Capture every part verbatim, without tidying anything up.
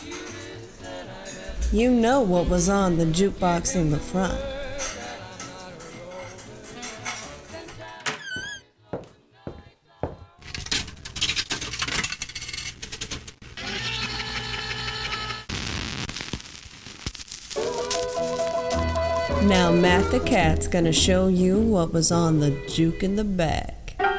You know what was on the jukebox in the front. Now Matt the Cat's gonna show you what was on the juke in the back.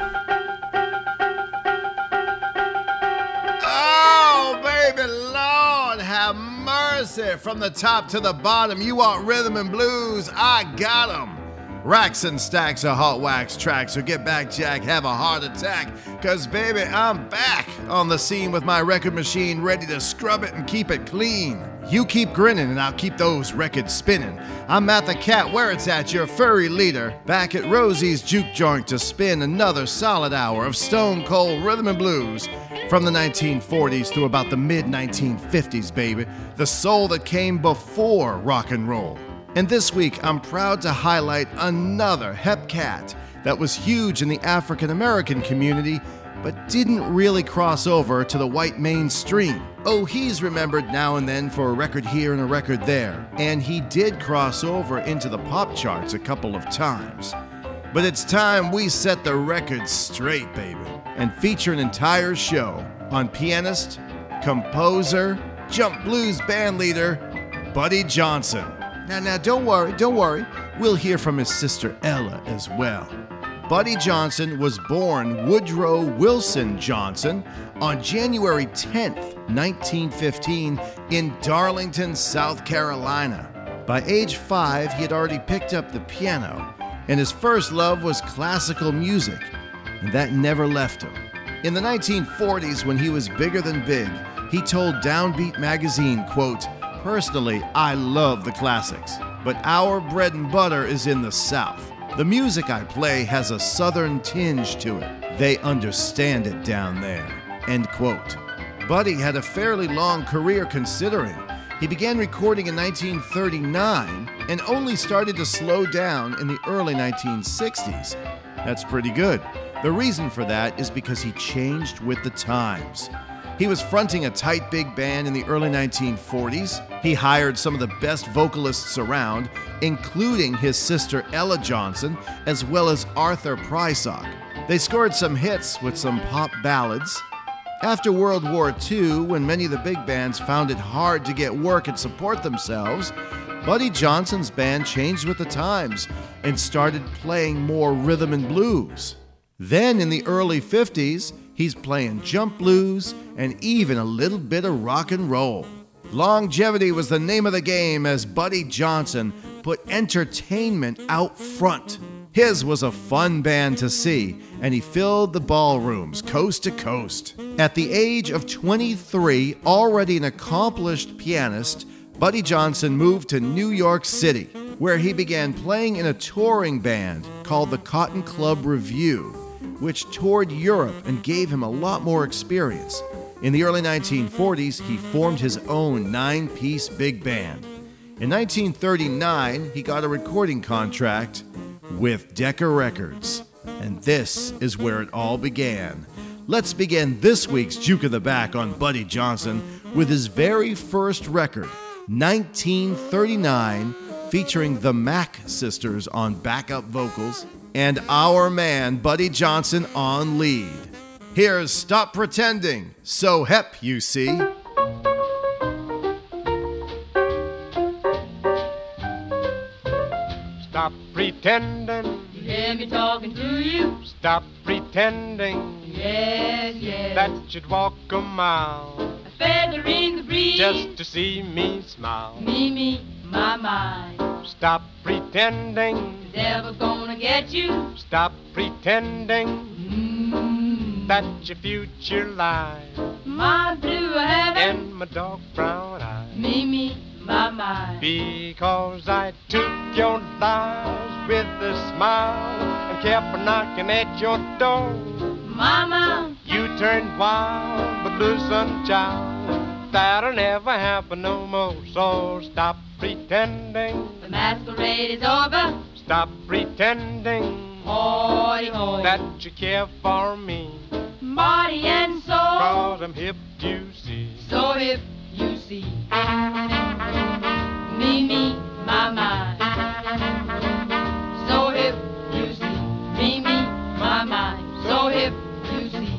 Oh, baby Lord, have mercy. From the top to the bottom, you want rhythm and blues, I got 'em. Racks and stacks of hot wax tracks, so get back, Jack, have a heart attack. Cause baby, I'm back on the scene with my record machine, ready to scrub it and keep it clean. You keep grinning and I'll keep those records spinning. I'm Matt the Cat, where it's at, your furry leader, back at Rosie's Juke Joint to spin another solid hour of stone cold rhythm and blues from the nineteen forties through about the mid nineteen fifties, baby. The soul that came before rock and roll. And this week, I'm proud to highlight another hep cat that was huge in the African American community, but didn't really cross over to the white mainstream. Oh, he's remembered now and then for a record here and a record there, and he did cross over into the pop charts a couple of times. But it's time we set the record straight, baby, and feature an entire show on pianist, composer, jump blues bandleader, Buddy Johnson. Now, now, don't worry, don't worry. We'll hear from his sister Ella as well. Buddy Johnson was born Woodrow Wilson Johnson on January tenth, nineteen fifteen, in Darlington, South Carolina. By age five, he had already picked up the piano, and his first love was classical music, and that never left him. In the nineteen forties, when he was bigger than big, he told Downbeat magazine, quote, "Personally, I love the classics, but our bread and butter is in the South. The music I play has a Southern tinge to it. They understand it down there." End quote. Buddy had a fairly long career considering. He began recording in nineteen thirty-nine and only started to slow down in the early nineteen sixties. That's pretty good. The reason for that is because he changed with the times. He was fronting a tight big band in the early nineteen forties. He hired some of the best vocalists around, including his sister Ella Johnson, as well as Arthur Prysock. They scored some hits with some pop ballads. After World War Two, when many of the big bands found it hard to get work and support themselves, Buddy Johnson's band changed with the times and started playing more rhythm and blues. Then in the early fifties, he's playing jump blues and even a little bit of rock and roll. Longevity was the name of the game as Buddy Johnson put entertainment out front. His was a fun band to see, and he filled the ballrooms coast to coast. At the age of twenty-three, already an accomplished pianist, Buddy Johnson moved to New York City, where he began playing in a touring band called the Cotton Club Revue, which toured Europe and gave him a lot more experience. In the early nineteen forties, he formed his own nine-piece big band. In nineteen thirty-nine, he got a recording contract with Decca Records. And this is where it all began. Let's begin this week's Juke of the Back on Buddy Johnson with his very first record, nineteen thirty-nine, featuring the Mack Sisters on backup vocals, and our man Buddy Johnson on lead. Here's Stop Pretending, so hep, you see. Stop pretending. You hear me talking to you? Stop pretending. Yes, yes. That you'd walk a mile. A feather in the breeze. Just to see me smile. Me, me, my, my. Stop pretending. The devil's gonna get you. Stop pretending. Mm. That your future lies My blue heaven. in my dark brown eyes. Me, me, my, my. Because I took your lies with a smile and kept knocking at your door. Mama. You turned wild, but listen, child, that'll never happen no more. So stop pretending. The masquerade is over. Stop pretending. Hoity, hoity. That you care for me. Body and soul. Cause I'm hip, you see. So if you see. Me, me, my, my. So if you see. Me, me, my, my. So if you see.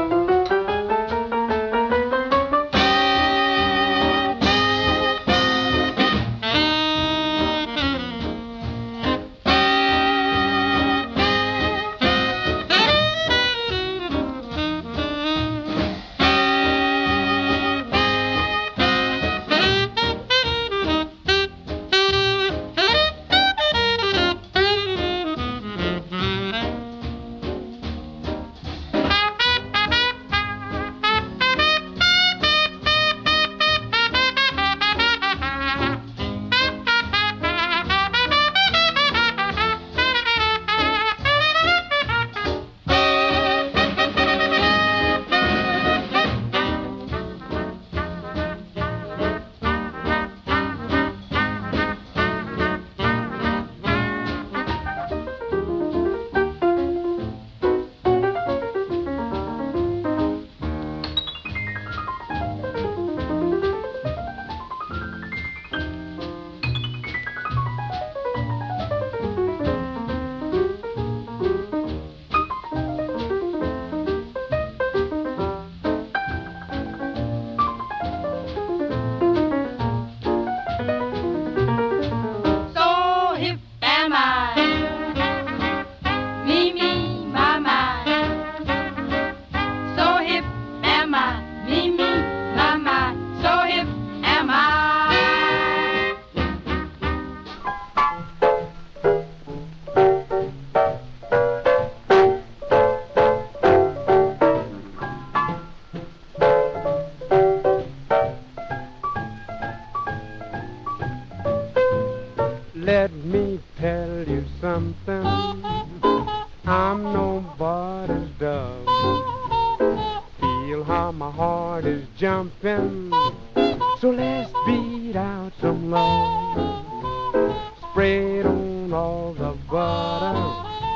Let me tell you something, I'm nobody's dove. Feel how my heart is jumping, so let's beat out some love. Spread on all the butter,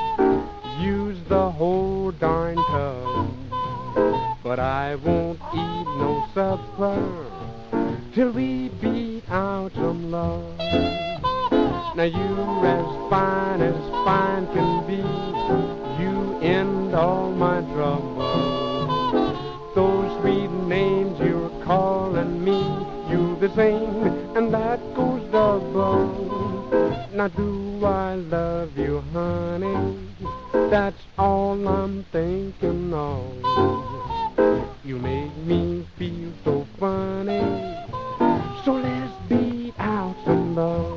use the whole darn tub. But I won't eat no supper till we beat out some love. Now you're as fine as fine can be, you end all my trouble. Those sweet names you're calling me, you the same, and that goes double. Now do I love you, honey? That's all I'm thinking of. You make me feel so funny, so let's beat out some love.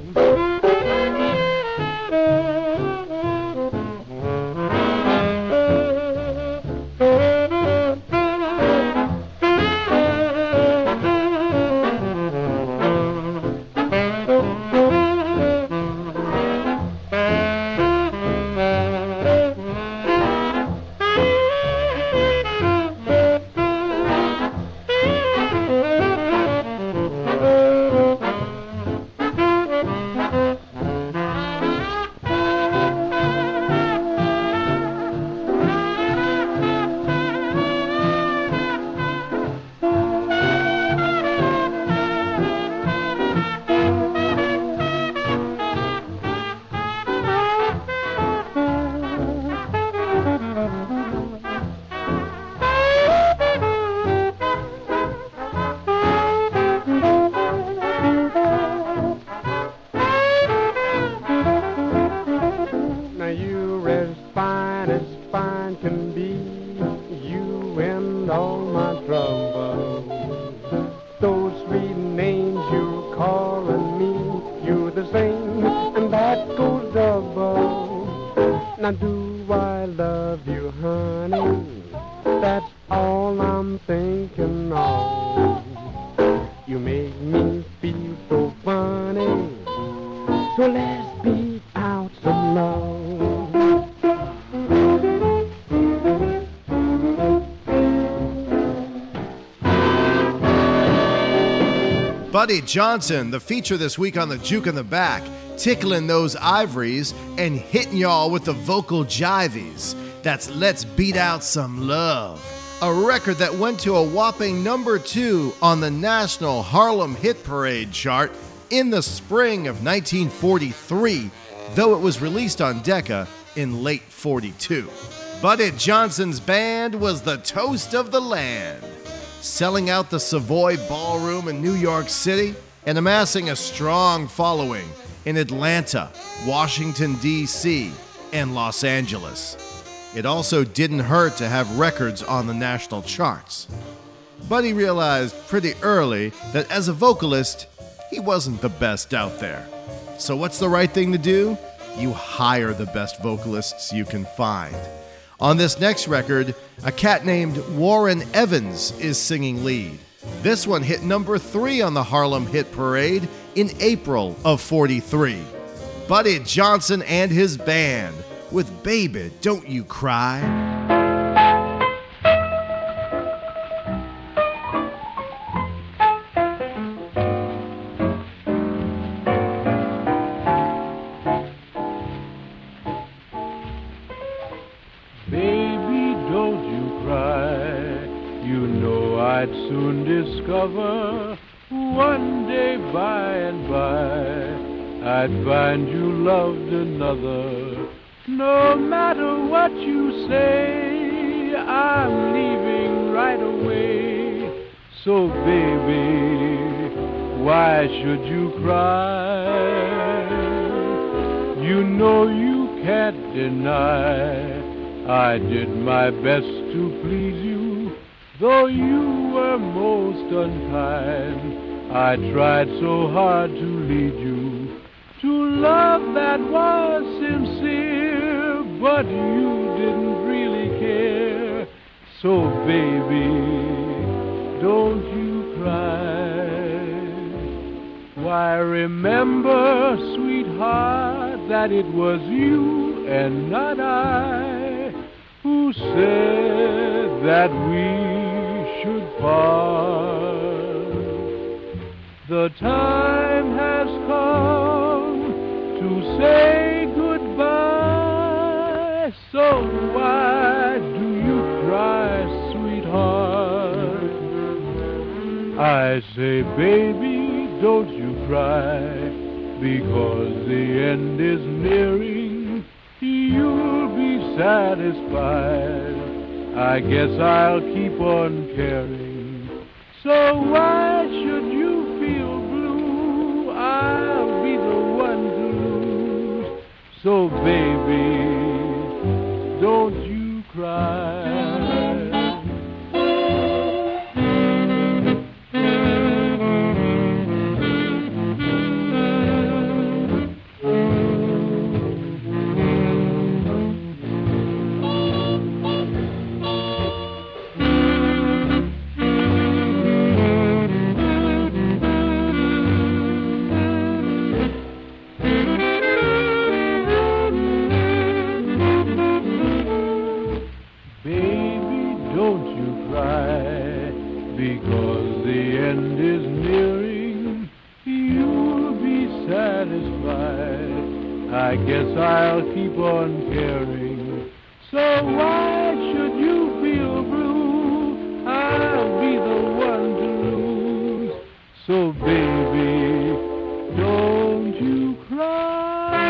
Now do I love you, honey? That's all I'm thinking of. You make me feel so funny, so let's beat out some love. Buddy Johnson, the feature this week on the Juke in the Back, tickling those ivories and hitting y'all with the vocal jivies. That's Let's Beat Out Some Love. a record that went to a whopping number two on the National Harlem Hit Parade chart in the spring of nineteen forty-three, though it was released on Decca in late forty-two. Buddy Johnson's band was the toast of the land, selling out the Savoy Ballroom in New York City and amassing a strong following in Atlanta, Washington, D C, and Los Angeles. It also didn't hurt to have records on the national charts. Buddy realized pretty early that as a vocalist, he wasn't the best out there. So what's the right thing to do? You hire the best vocalists you can find. On this next record, a cat named Warren Evans is singing lead. This one hit number three on the Harlem Hit Parade in April of forty-three. Buddy Johnson and his band with Baby Don't You Cry. I'd soon discover one day by and by I'd find you loved another. No matter what you say, I'm leaving right away. So baby, why should you cry? You know you can't deny I did my best to please you. Though you were most unkind, I tried so hard to lead you to love that was sincere, but you didn't really care. So baby, don't you cry. Why, remember, sweetheart, that it was you and not I who said that we should part. The time has come to say goodbye. So why do you cry, sweetheart? I say, baby, don't you cry, because the end is nearing. You'll be satisfied. I guess I'll keep on caring. So why should you feel blue? I'll be the one to lose. So baby, don't you cry. I guess I'll keep on caring. So why should you feel blue? I'll be the one to lose. So baby, don't you cry.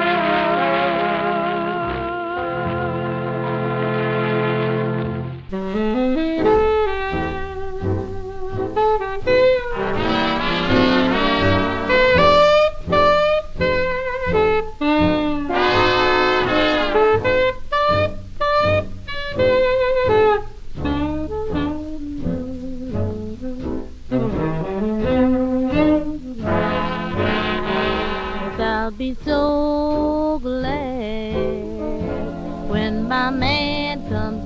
I'll be so glad when my man comes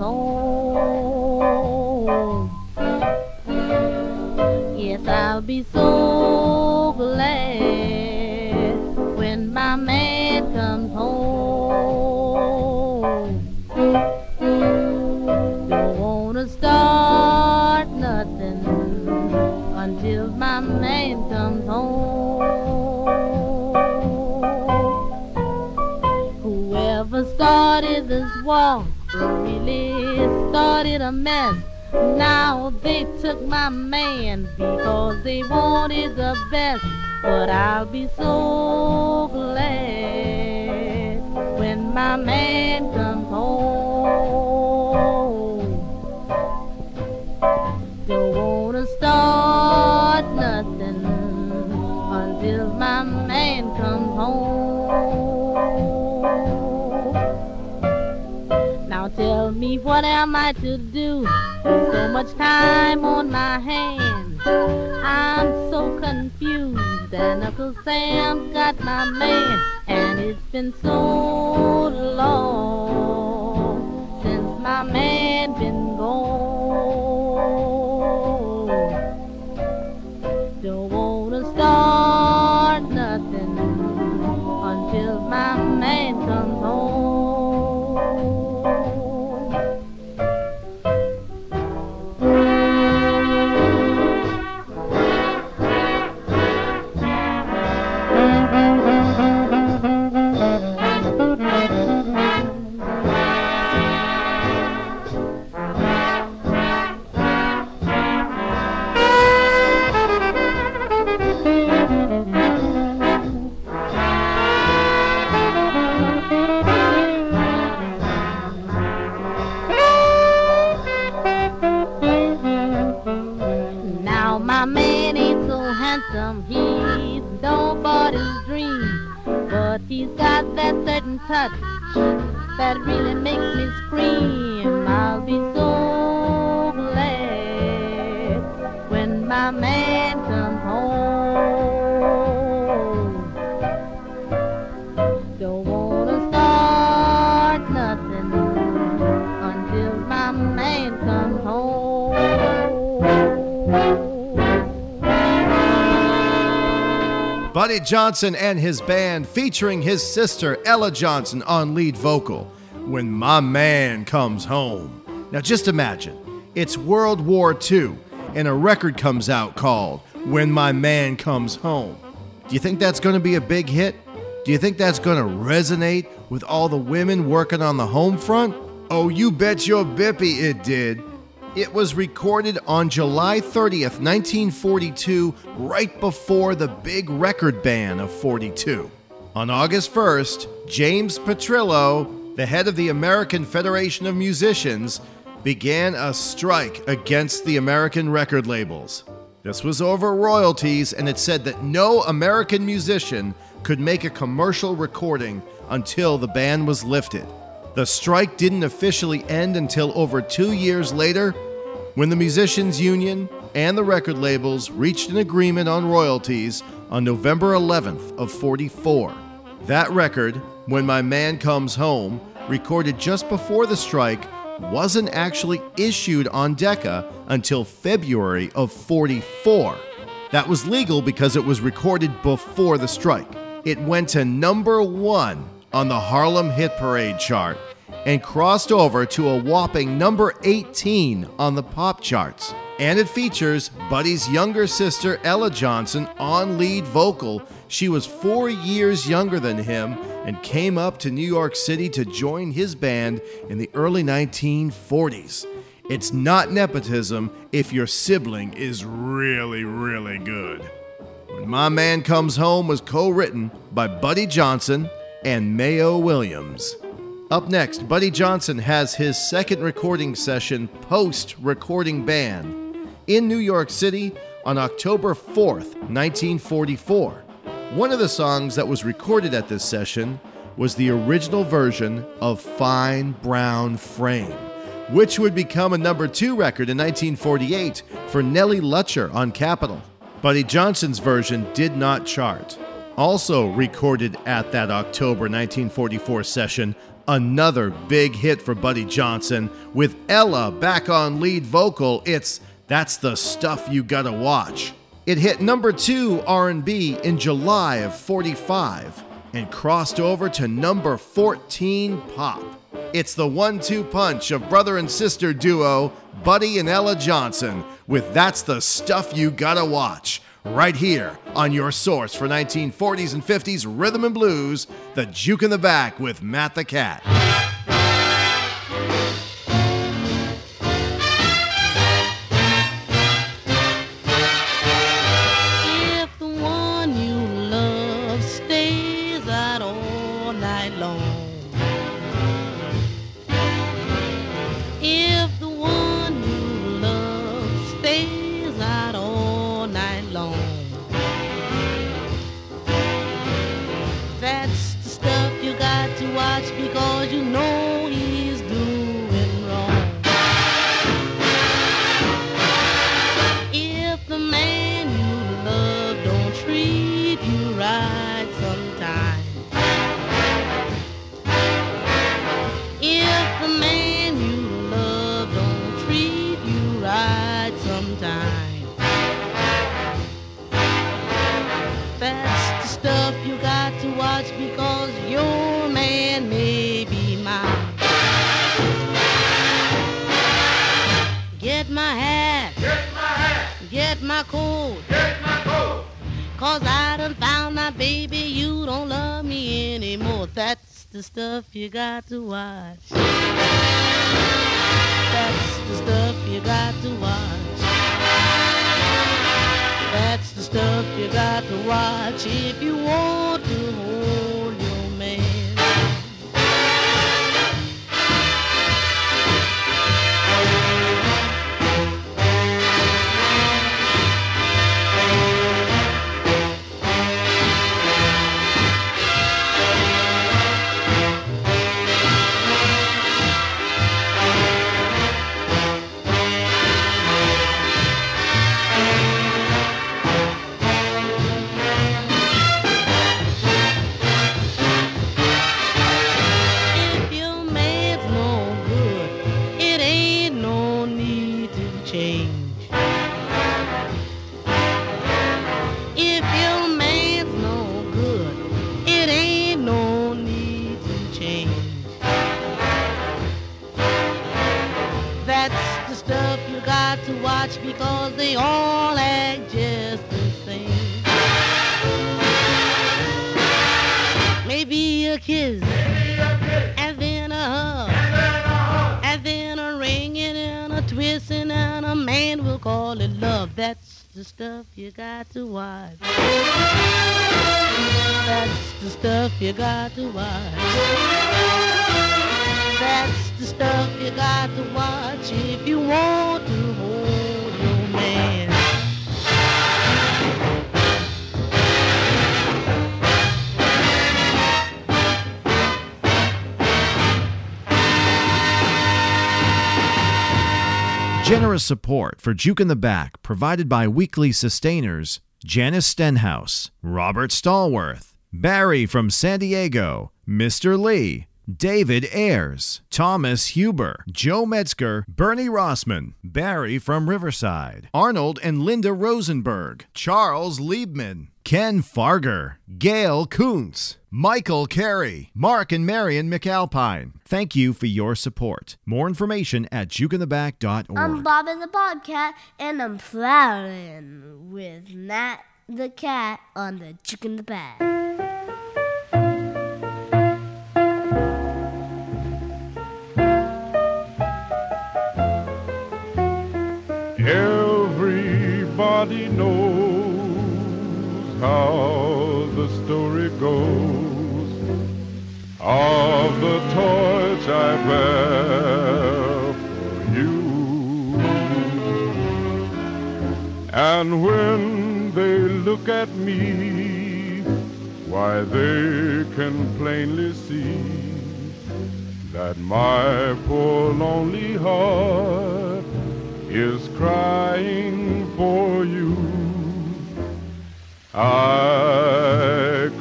home. Yes, I'll be so glad when my man comes home. Don't wanna start nothing until my man comes home. Whoever started this war really started a mess. Now they took my man because they wanted the best, but I'll be so glad when my man comes home. Don't wanna start nothing until my man comes home. Now tell me, what am I to do? So much time on my hands, I'm so confused. And Uncle Sam's got my man, and it's been so long since my man been gone. Don't wanna start nothing until my man comes home. My man ain't so handsome, he's nobody's dream, but he's got that certain touch that really makes me scream. I'll be so glad when my man comes home. Don't wanna start nothing until my man comes home. Buddy Johnson and his band, featuring his sister Ella Johnson on lead vocal, When My Man Comes Home. Now just imagine, it's World War Two, and a record comes out called When My Man Comes Home. Do you think that's going to be a big hit? Do you think that's going to resonate with all the women working on the home front? Oh, you bet your bippy it did. It was recorded on July thirtieth, nineteen forty-two, right before the big record ban of forty-two. On August first, James Petrillo, the head of the American Federation of Musicians, began a strike against the American record labels. This was over royalties, and it said that no American musician could make a commercial recording until the ban was lifted. The strike didn't officially end until over two years later, when the Musicians Union and the record labels reached an agreement on royalties on November eleventh of forty-four. That record, When My Man Comes Home, recorded just before the strike, wasn't actually issued on Decca until February of forty-four. That was legal because it was recorded before the strike. It went to number one on the Harlem Hit Parade chart and crossed over to a whopping number eighteen on the pop charts. And it features Buddy's younger sister Ella Johnson on lead vocal. She was four years younger than him and came up to New York City to join his band in the early nineteen forties. It's not nepotism if your sibling is really, really good. When My Man Comes Home was co-written by Buddy Johnson and Mayo Williams. Up next, Buddy Johnson has his second recording session post-recording ban in New York City on October fourth, nineteen forty-four. One of the songs that was recorded at this session was the original version of Fine Brown Frame, which would become a number two record in nineteen forty-eight for Nellie Lutcher on Capitol. Buddy Johnson's version did not chart. Also recorded at that October nineteen forty-four session, another big hit for Buddy Johnson with Ella back on lead vocal. It's That's the Stuff You Gotta Watch. It hit number two R and B in July of forty-five and crossed over to number fourteen pop. It's the one two punch of brother and sister duo Buddy and Ella Johnson with That's the Stuff You Gotta Watch, right here on your source for nineteen forties and fifties rhythm and blues, The Juke in the Back with Matt the Cat. hat. Get my hat. Get my coat. Get my coat. Cause I done found my baby, you don't love me anymore. That's the stuff you got to watch. That's the stuff you got to watch. That's the stuff you got to watch if you want to hold your man. Because they all act just the same. Maybe a kiss, Maybe a kiss. and then a hug, And then a hug. and then a ringing and a twisting, and a man will call it love. That's the stuff you got to watch. That's the stuff you got to watch. That's the stuff you got to watch if you want to hold your man. Generous support for Juke in the Back provided by weekly sustainers Janice Stenhouse, Robert Stallworth, Barry from San Diego, Mister Lee, David Ayers, Thomas Huber, Joe Metzger, Bernie Rossman, Barry from Riverside, Arnold and Linda Rosenberg, Charles Liebman, Ken Farger, Gail Kuntz, Michael Carey, Mark and Marion McAlpine. Thank you for your support. More information at juke in the back dot org. I'm Bobbin the Bobcat, and I'm flowering with Nat the Cat on the Juke in the Back. Everybody knows how the story goes of the torch I bear for you. And when they look at me, why they can plainly see that my poor lonely heart is crying for you. I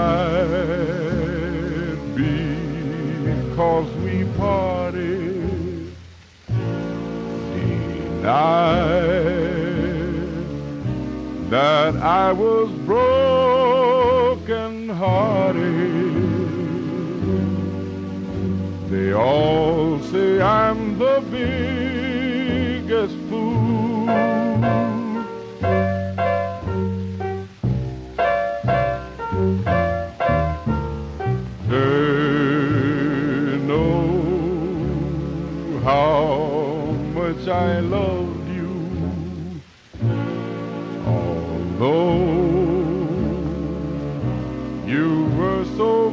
cried because we parted, denied that I was broken hearted. They all say I'm the biggest fool. They know how much I loved you, although you were so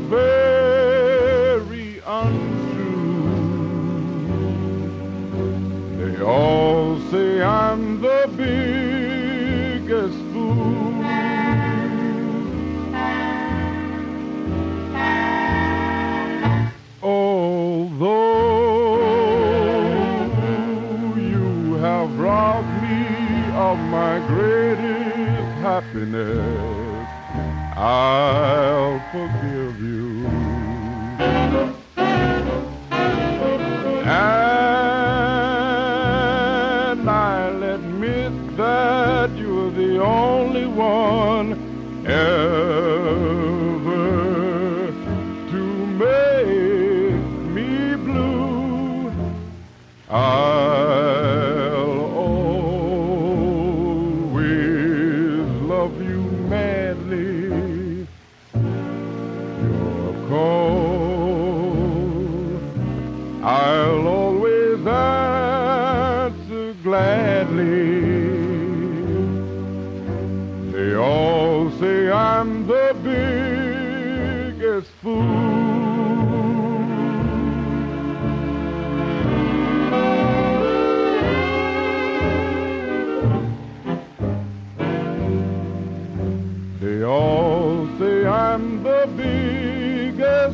very untrue. They all say I'm the biggest fool. Although you have robbed me of my greatest happiness, I'll forgive you. And I'll admit that you're the only one ever to make me blue. I'll gladly. They all say I'm the biggest fool. They all say I'm the biggest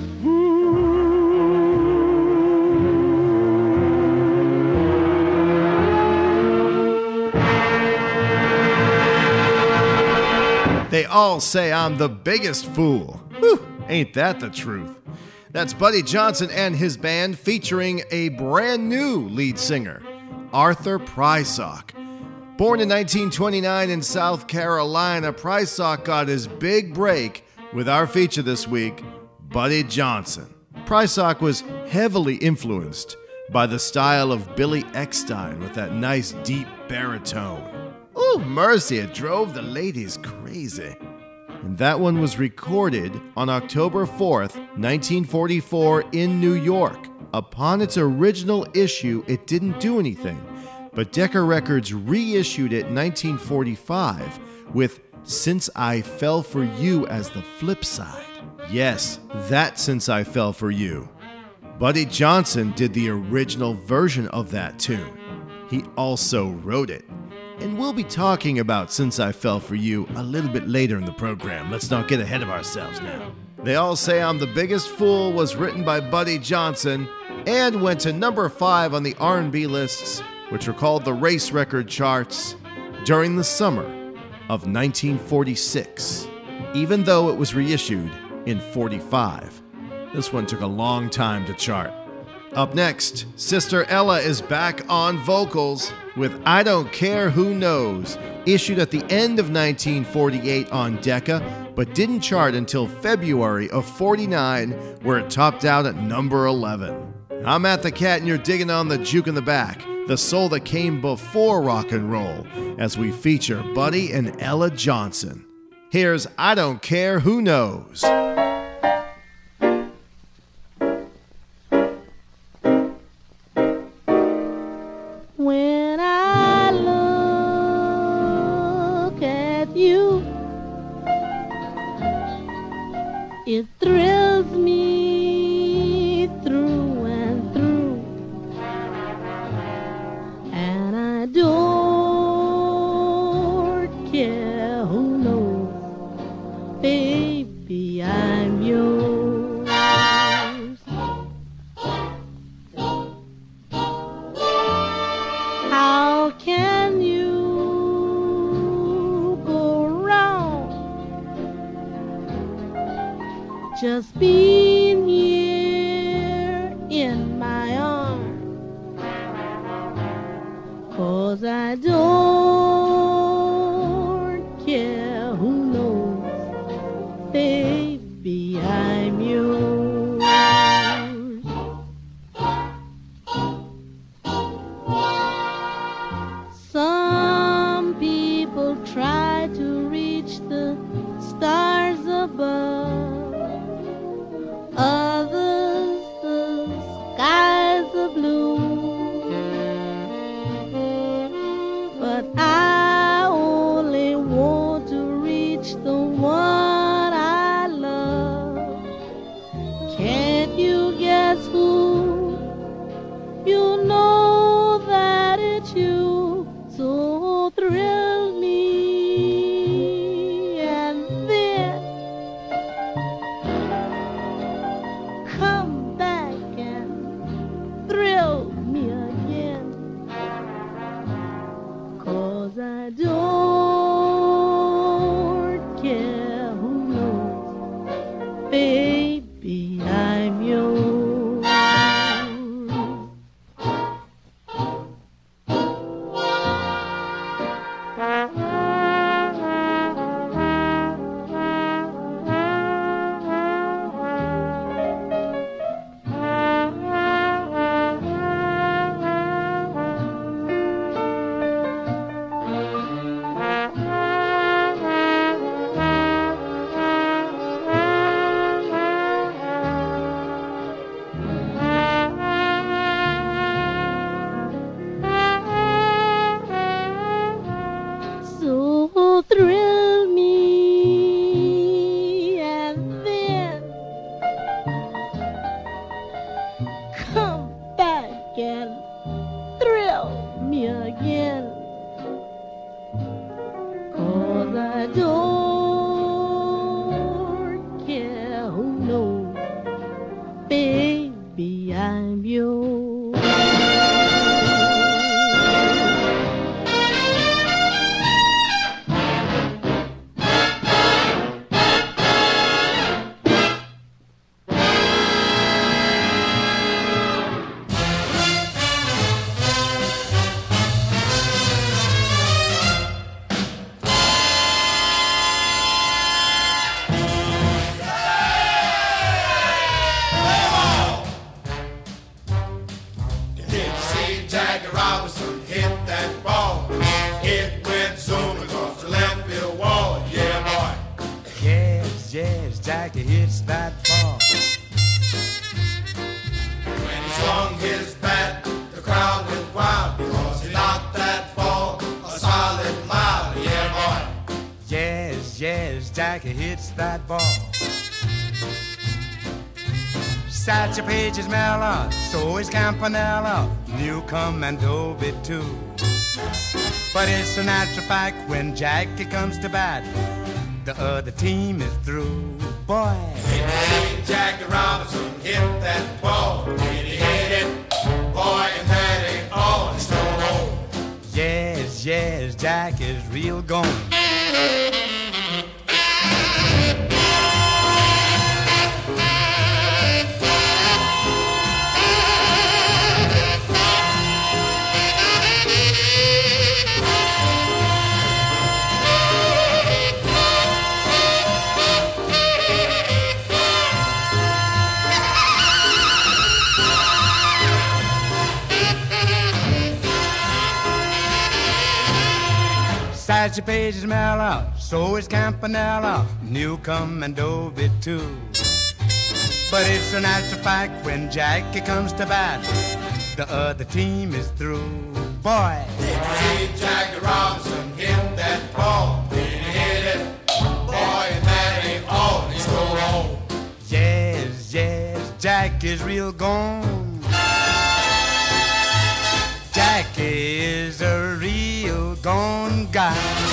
They all say I'm the biggest fool. Whew, ain't that the truth? That's Buddy Johnson and his band featuring a brand new lead singer, Arthur Prysock. Born in nineteen twenty-nine in South Carolina, Prysock got his big break with our feature this week, Buddy Johnson. Prysock was heavily influenced by the style of Billy Eckstine with that nice deep baritone. Ooh, mercy, it drove the ladies crazy. And that one was recorded on October fourth, nineteen forty-four in New York. Upon its original issue, it didn't do anything, but Decca Records reissued it in nineteen forty-five with Since I Fell For You as the flip side. Yes, that Since I Fell For You. Buddy Johnson did the original version of that tune. He also wrote it. And we'll be talking about Since I Fell For You a little bit later in the program. Let's not get ahead of ourselves now. They All Say I'm the Biggest Fool was written by Buddy Johnson and went to number five on the R and B lists, which were called the Race Record Charts, during the summer of nineteen forty-six, even though it was reissued in forty-five. This one took a long time to chart. Up next, Sister Ella is back on vocals with I Don't Care Who Knows, issued at the end of nineteen forty-eight on Decca, but didn't chart until February of forty-nine, where it topped out at number eleven. I'm Matt the Cat, and you're digging on the juke in the back, the soul that came before rock and roll, as we feature Buddy and Ella Johnson. Here's I Don't Care Who Knows. When I look at you, it thrills me through and through, and I don't care who knows, baby, I'm yours. How can you go wrong just being here in my arms? 'Cause I don't care who knows, baby, I'm yours. Some people try to reach the stars above, others the skies are blue, but I only want to reach the one I love. Can't you guess who? You know that it's you. So thrill me, and then come back and thrill me again. 'Cause I don't care who knows, baby, I'm yours. Jackie hits that ball. Satchel Paige is Mella, so is Campanella, Newcomb and Dovey too. But it's a natural fact when Jackie comes to bat, the other team is through. Boy, Did you see Jackie Robinson hit that ball? Did he hit it? Boy, and that ain't all. He stole home. yes, yes, Jack is real gone. Satchel Paige is Mella, so is Campanella, Newcomb and Dovey too. But it's a natural fact when Jackie comes to bat, the other team is through. Boy, Did you see Jackie Robinson hit that ball? Did he hit it? Boy, and that ain't all. He stole home. yes, yes, Jack is real gone. Jackie is a real gone guy.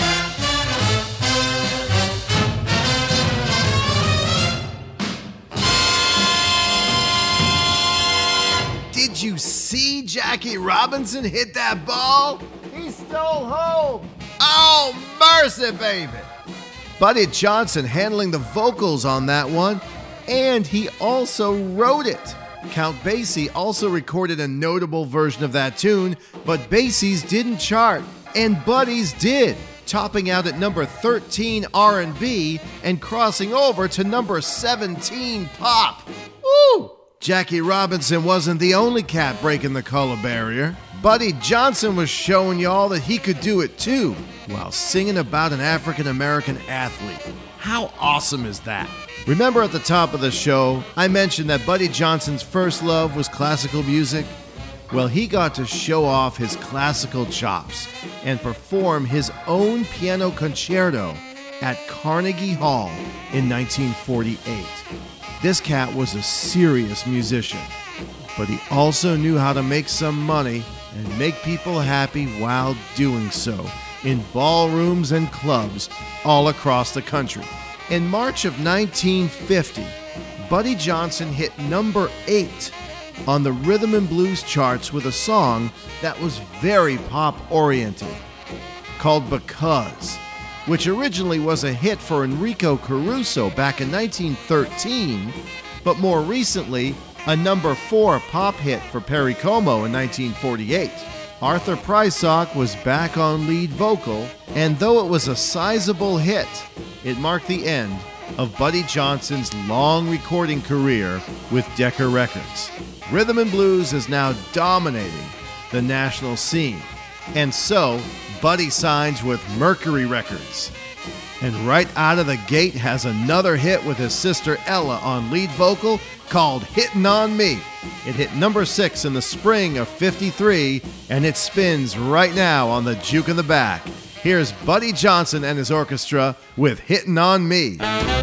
Did you see Jackie Robinson hit that ball? He stole home. Oh, mercy, baby. Buddy Johnson handling the vocals on that one, and he also wrote it. Count Basie also recorded a notable version of that tune, but Basie's didn't chart, and Buddy's did, topping out at number thirteen R and B and crossing over to number seventeen pop. Woo! Jackie Robinson wasn't the only cat breaking the color barrier. Buddy Johnson was showing y'all that he could do it too, while singing about an African-American athlete. How awesome is that? Remember at the top of the show, I mentioned that Buddy Johnson's first love was classical music? Well, he got to show off his classical chops and perform his own piano concerto at Carnegie Hall in nineteen forty-eight. This cat was a serious musician, but he also knew how to make some money and make people happy while doing so in ballrooms and clubs all across the country. In March of nineteen fifty, Buddy Johnson hit number eight on the rhythm and blues charts with a song that was very pop-oriented, called Because, which originally was a hit for Enrico Caruso back in nineteen thirteen, but more recently, a number four pop hit for Perry Como in nineteen forty-eight. Arthur Prysock was back on lead vocal, and though it was a sizable hit, it marked the end of Buddy Johnson's long recording career with Decca Records. Rhythm and blues is now dominating the national scene, and so Buddy signs with Mercury Records. And right out of the gate has another hit with his sister Ella on lead vocal called Hittin' on Me. It hit number six in the spring of fifty-three, and it spins right now on the Juke in the Back. Here's Buddy Johnson and his orchestra with Hittin' on Me.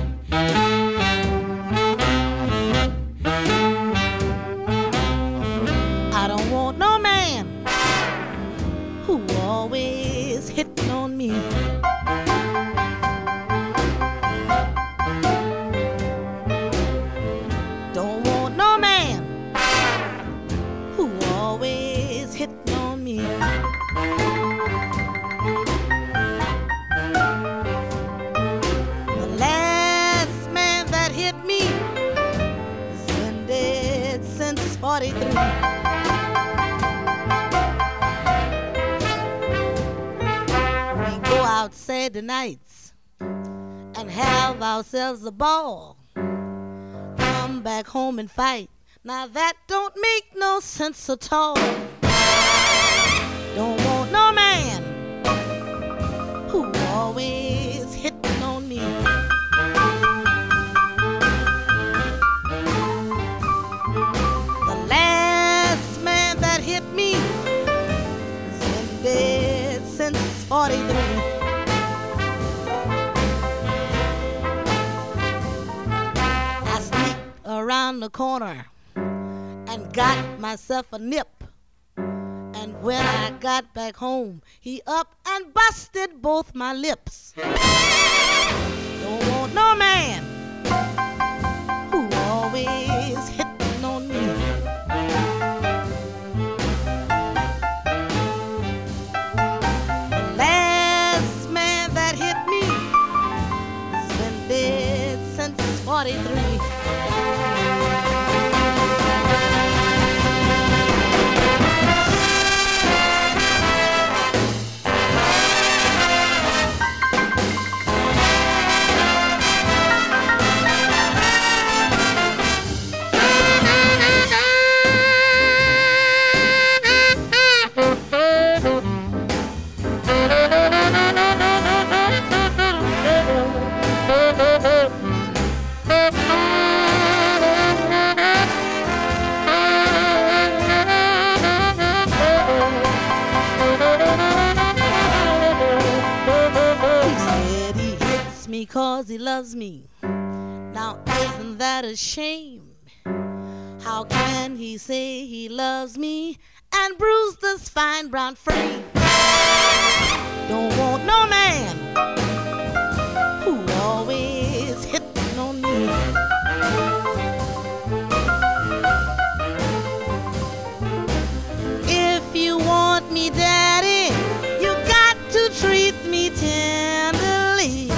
I don't want no man who always hitting on me. Don't want no man who always hitting on me. The last man that hit me has been dead since forty-three. Out Saturday nights and have ourselves a ball. Come back home and fight. Now that don't make no sense at all. Don't want no man who always hitting on me. The last man that hit me has been dead since forty-three. around the corner and got myself a nip. And when I got back home, he up and busted both my lips. Don't want no man who always hitting on me. The last man that hit me has been dead since forty-three. Cause he loves me. Now isn't that a shame? How can he say he loves me and bruise this fine brown frame? Don't want no man who always hitting on me. If you want me, daddy, you got to treat me tenderly.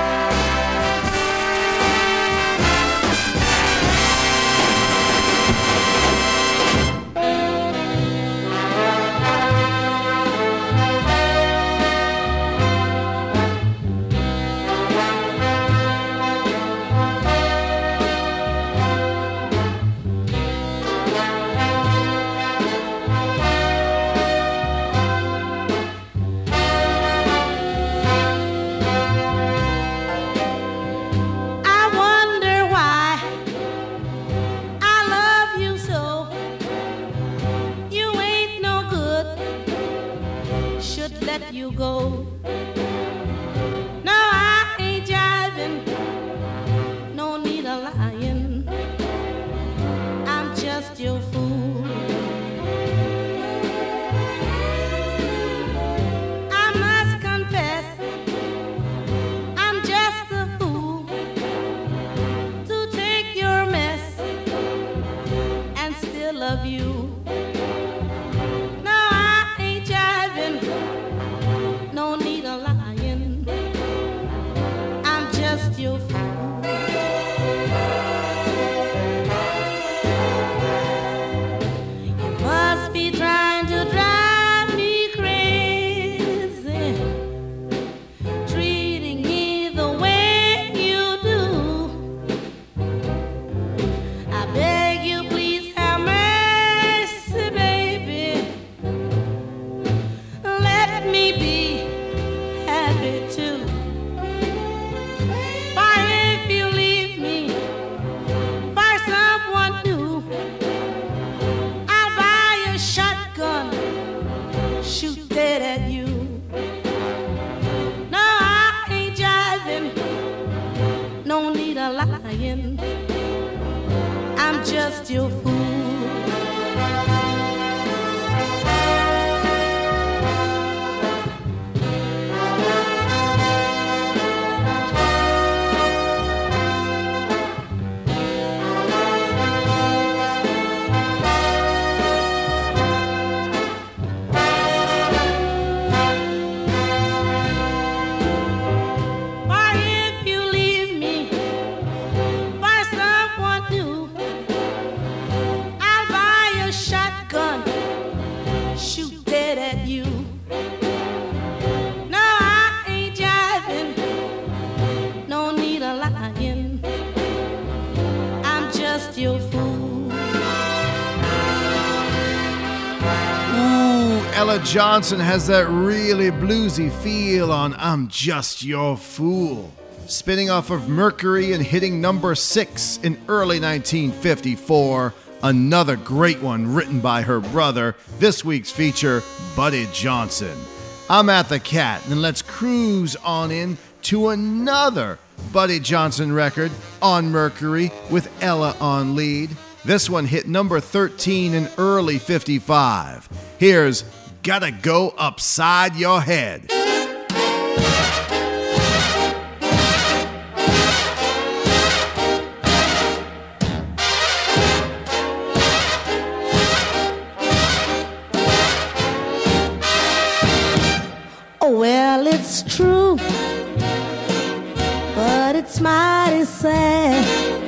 You go. No, I ain't jiving. No need a lying. I'm just your fool. I must confess, I'm just a fool to take your mess and still love you. No need a lying. I'm just your fool. You must be trying to drive me crazy, treating me the way you do. I beg you, please have mercy, baby. Let me be happy too. For if you leave me for someone new, I'll buy a shotgun, shoot dead at you. No, I ain't jiving. No need a lying. I'm just your fool. Your fool. Ooh, Ella Johnson has that really bluesy feel on I'm Just Your Fool. Spinning off of Mercury and hitting number six in early nineteen fifty-four. Another great one written by her brother. This week's feature, Buddy Johnson. I'm Matt the Cat, and let's cruise on in to another Buddy Johnson record, On Mercury, with Ella on lead. This one hit number thirteen in early fifty-five. Here's Gotta Go Upside Your Head. Oh, well, it's true, but it's mighty sad.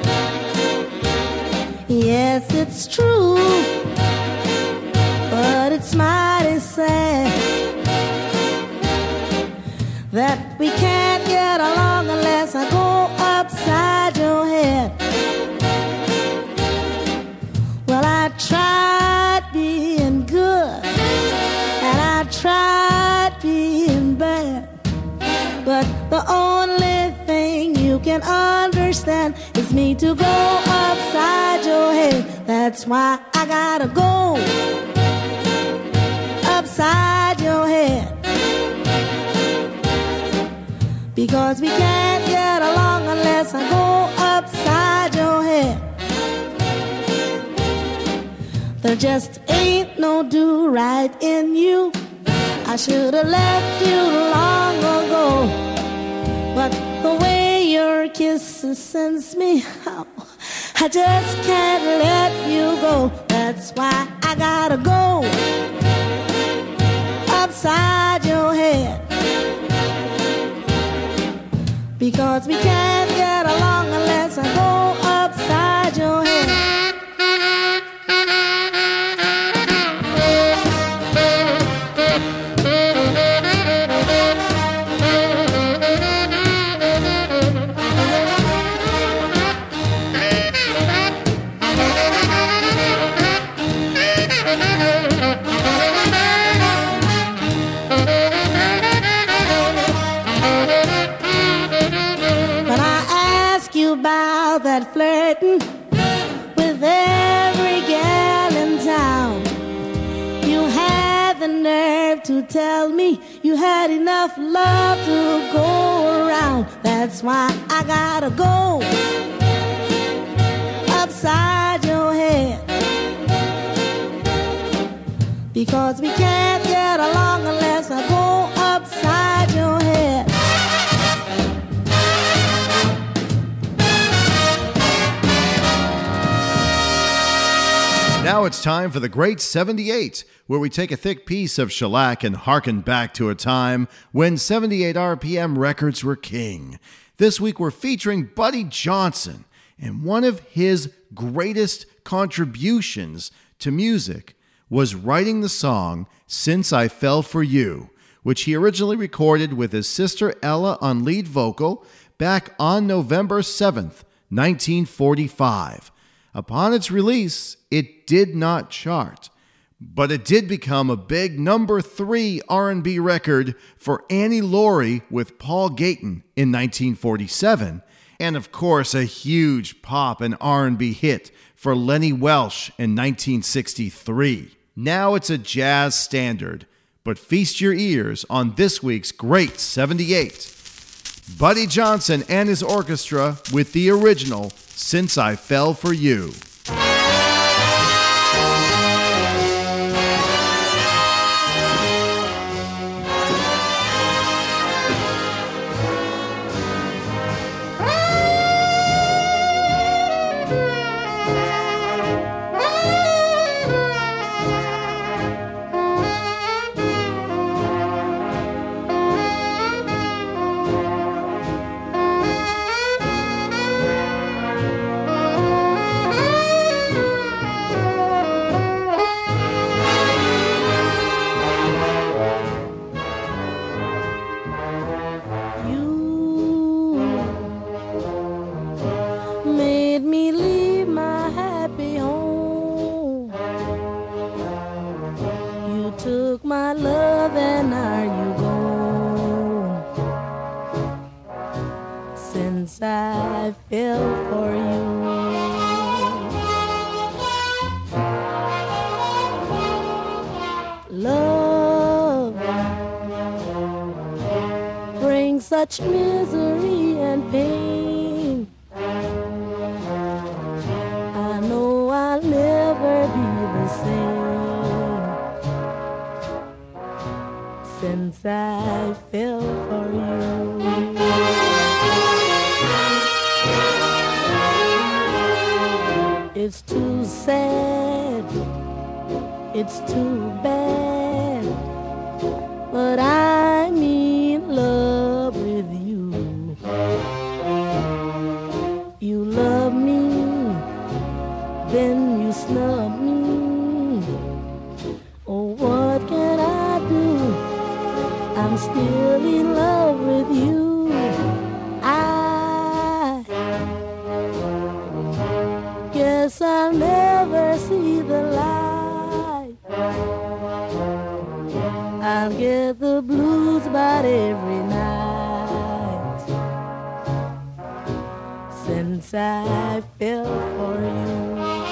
Yes, it's true, but it's mighty sad that we can't get along unless I go upside your head. Well, I tried being good, and I tried being bad, but the only thing you can understand is me to go upside your head. That's why I gotta go upside your head, because we can't get along unless I go upside your head. There just ain't no do right in you. I should have left you long ago, but the way your kisses sends me out, I just can't let you go. That's why I gotta go upside your head, because we can't get along unless I go upside your head. About that flirting with every gal in town, you had the nerve to tell me you had enough love to go around. That's why I gotta go upside your head, because we can't get along unless I go upside your head. Now it's time for the Great seventy-eight, where we take a thick piece of shellac and harken back to a time when seventy-eight R P M records were king. This week we're featuring Buddy Johnson, and one of his greatest contributions to music was writing the song Since I Fell For You, which he originally recorded with his sister Ella on lead vocal back on November seventh, nineteen forty-five. Upon its release, it did not chart, but it did become a big number three R and B record for Annie Laurie with Paul Gayton in nineteen forty-seven, and of course a huge pop and R and B hit for Lenny Welsh in nineteen sixty-three. Now it's a jazz standard, but feast your ears on this week's Great seventy-eight. Buddy Johnson and his orchestra with the original Since I Fell For You. I fell for you. Love brings such misery and pain. I know I'll never be the same since I fell for you. It's too sad, it's too bad, but I'm in love with you. You love me, then you snub me. Oh, what can I do? I'm still in love with you. I guess I'll never see the light. I'll get the blues about every night since I fell for you.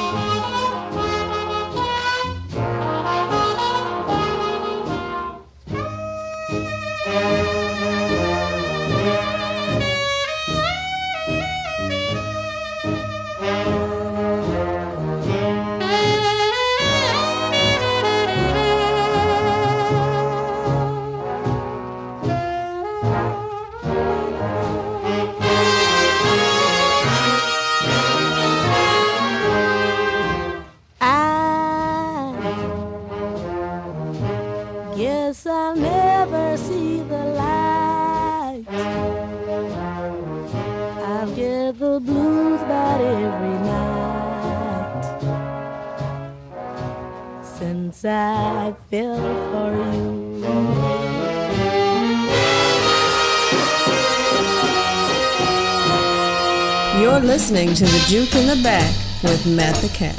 Guess I'll never see the light. I'll get the blues about every night since I fell for you. You're listening to The Juke in the Back with Matt the Cat.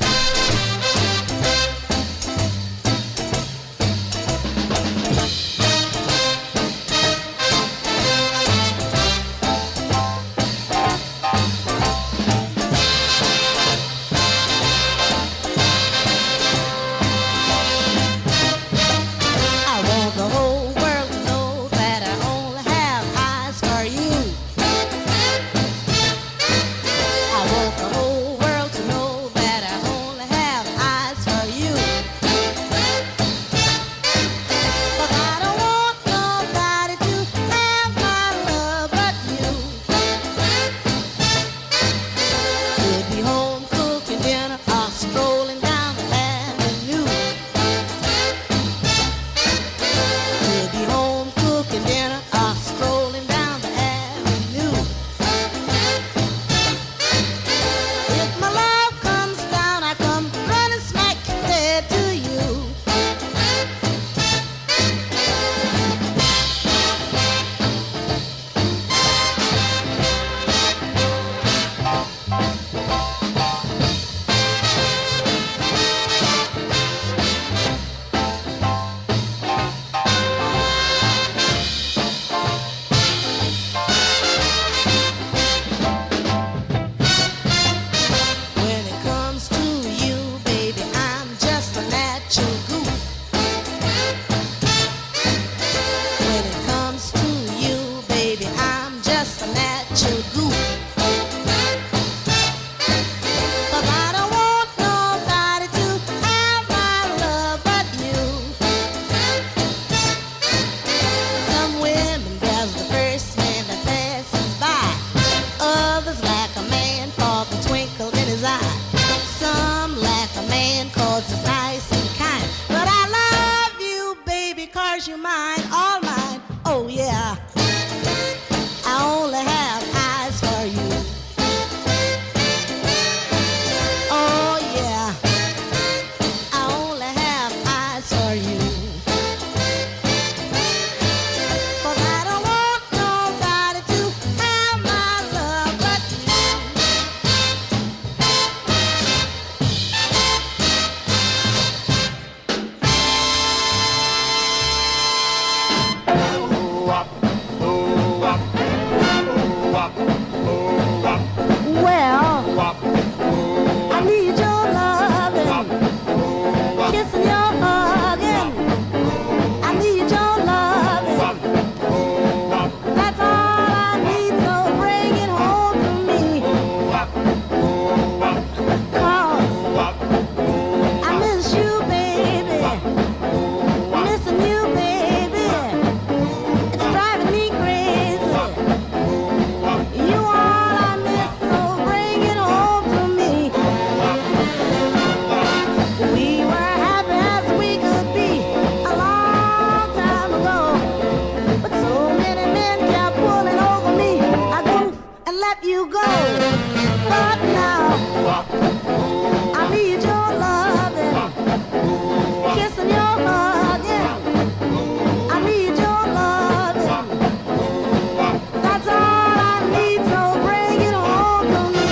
let you go. But now I need your loving, kissing your hugging. I need your loving. That's all I need, so bring it home to me.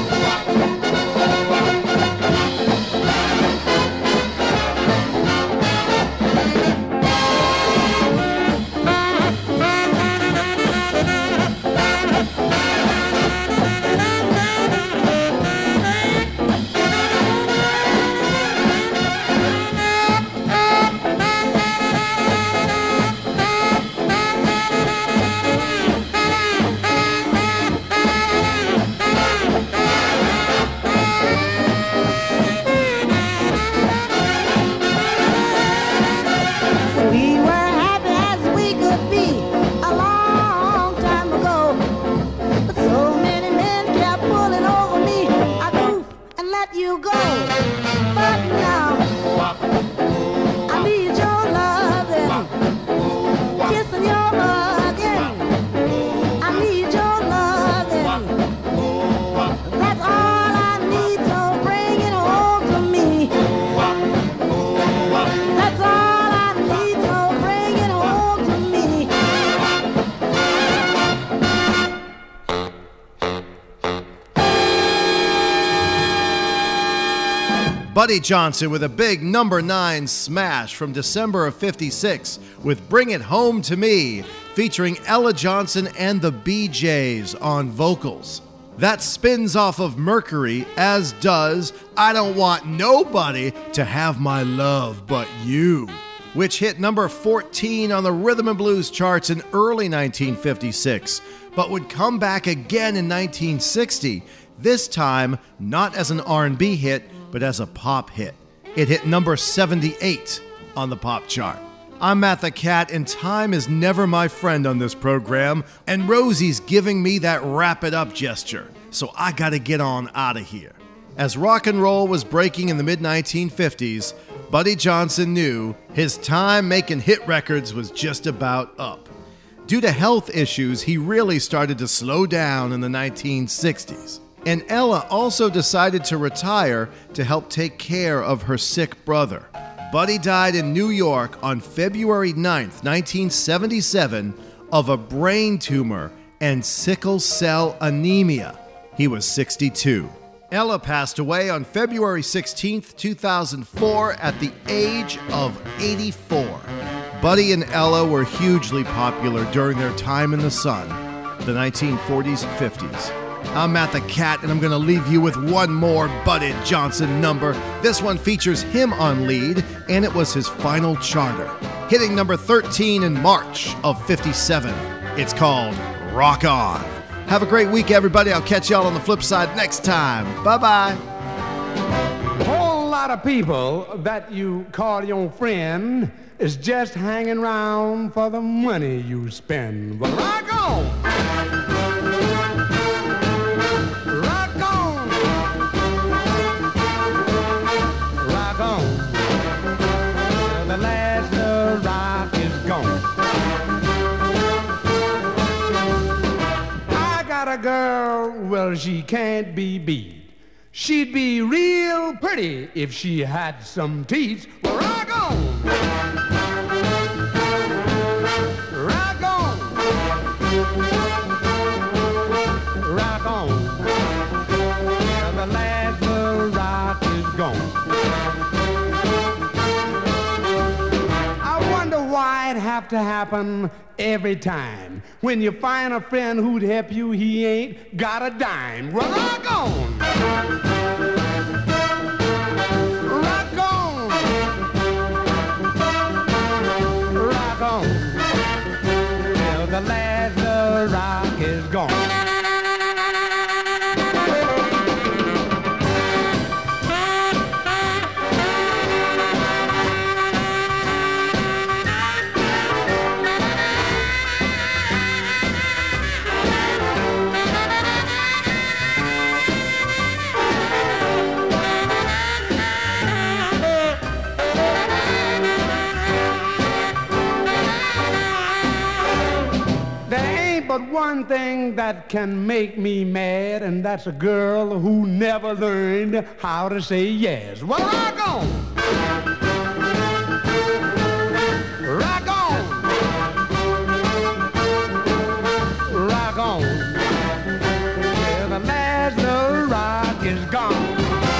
We were happy as we could be a long time ago, but so many men kept pulling over me. I goofed and let you go, but now I need your loving, kissing your hugging. I need your loving. That's all I need, so bring it home to me. That's all. Buddy Johnson with a big number nine smash from December of fifty-six with Bring It Home to Me, featuring Ella Johnson and the B Js on vocals. That spins off of Mercury, as does I Don't Want Nobody to Have My Love But You, which hit number fourteen on the Rhythm and Blues charts in early nineteen fifty-six, but would come back again in nineteen sixty, this time not as an R and B hit, but as a pop hit. It hit number seventy-eight on the pop chart. I'm Matt the Cat, and time is never my friend on this program, and Rosie's giving me that wrap it up gesture, so I gotta get on out of here. As rock and roll was breaking in the mid nineteen fifties, Buddy Johnson knew his time making hit records was just about up. Due to health issues, he really started to slow down in the nineteen sixties. And Ella also decided to retire to help take care of her sick brother. Buddy died in New York on February ninth, nineteen seventy-seven, of a brain tumor and sickle cell anemia. He was sixty-two. Ella passed away on February sixteenth, two thousand four, at the age of eighty-four. Buddy and Ella were hugely popular during their time in the sun, the nineteen forties and fifties. I'm Matt the Cat, and I'm going to leave you with one more Buddy Johnson number. This one features him on lead, and it was his final charter, hitting number thirteen in March of fifty-seven. It's called Rock On. Have a great week, everybody. I'll catch y'all on the flip side next time. Bye-bye. A whole lot of people that you call your friend is just hanging around for the money you spend. But rock on! Girl, well, she can't be beat. She'd be real pretty if she had some teeth. Well, rock on! Rock on! Rock on! Well, the last little rock is gone. I wonder why it have to happen every time. When you find a friend who'd help you, he ain't got a dime. Well, rock on! Rock on! Rock on! Well, the last little rock is gone. ain't but one thing that can make me mad, and that's a girl who never learned how to say yes. Well, rock on! Rock on! Rock on! Yeah, the last little rock is gone.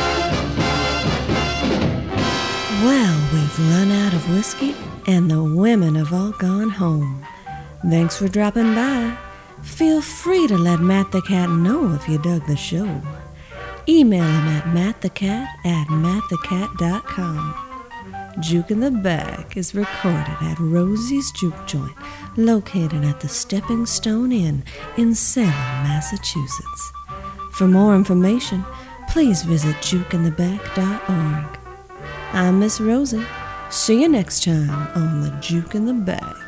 Well, we've run out of whiskey, and the women have all gone home. Thanks for dropping by. Feel free to let Matt the Cat know if you dug the show. Email him at mattthecat at mattthecat dot com. Juke in the Back is recorded at Rosie's Juke Joint, located at the Stepping Stone Inn in Salem, Massachusetts. For more information, please visit juke in the back dot org. I'm Miss Rosie. See you next time on the Juke in the Back.